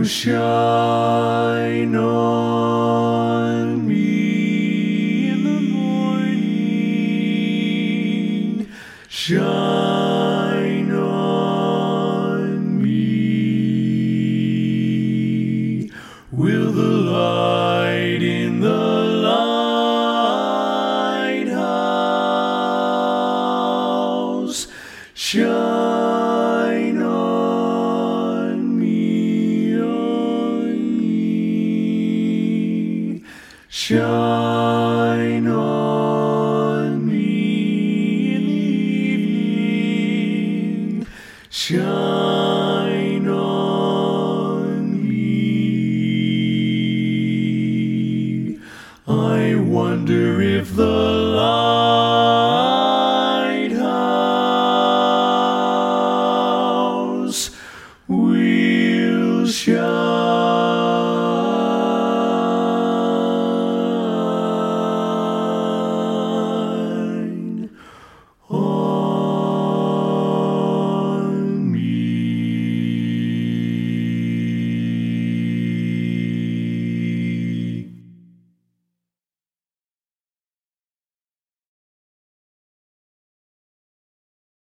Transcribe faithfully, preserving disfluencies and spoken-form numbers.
shine on me in the morning, shine on me. Will the light in the lighthouse shine on me, on me, shine on me in the evening, shine on me. I wonder if the lighthouse will shine.